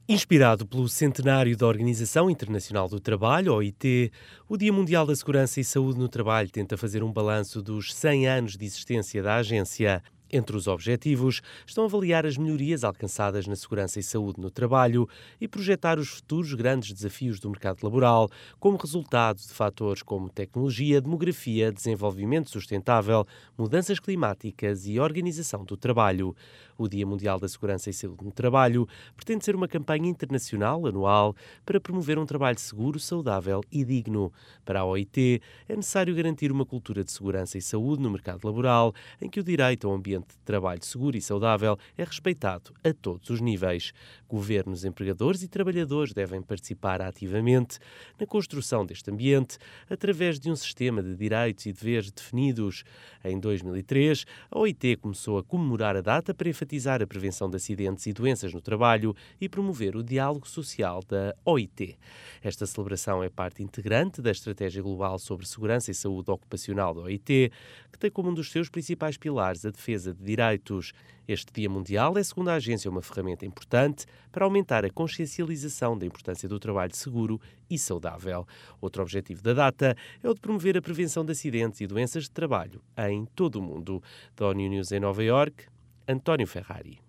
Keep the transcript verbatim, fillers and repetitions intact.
Inspirado pelo centenário da Organização Internacional do Trabalho, O I T, o Dia Mundial da Segurança e Saúde no Trabalho tenta fazer um balanço dos cem anos de existência da agência. Entre os objetivos estão avaliar as melhorias alcançadas na segurança e saúde no trabalho e projetar os futuros grandes desafios do mercado laboral, como resultado de fatores como tecnologia, demografia, desenvolvimento sustentável, mudanças climáticas e organização do trabalho. O Dia Mundial da Segurança e Saúde no Trabalho pretende ser uma campanha internacional anual para promover um trabalho seguro, saudável e digno. Para a O I T, é necessário garantir uma cultura de segurança e saúde no mercado laboral, em que o direito ao ambiente de trabalho seguro e saudável é respeitado a todos os níveis. Governos, empregadores e trabalhadores devem participar ativamente na construção deste ambiente através de um sistema de direitos e deveres definidos. Em dois mil e três, a O I T começou a comemorar a data para enfatizar a prevenção de acidentes e doenças no trabalho e promover o diálogo social da O I T. Esta celebração é parte integrante da Estratégia Global sobre Segurança e Saúde Ocupacional da O I T, que tem como um dos seus principais pilares a defesa de direitos. Este Dia Mundial é, segundo a agência, uma ferramenta importante para aumentar a consciencialização da importância do trabalho seguro e saudável. Outro objetivo da data é o de promover a prevenção de acidentes e doenças de trabalho em todo o mundo. Da ONU News em Nova Iorque, António Ferrari.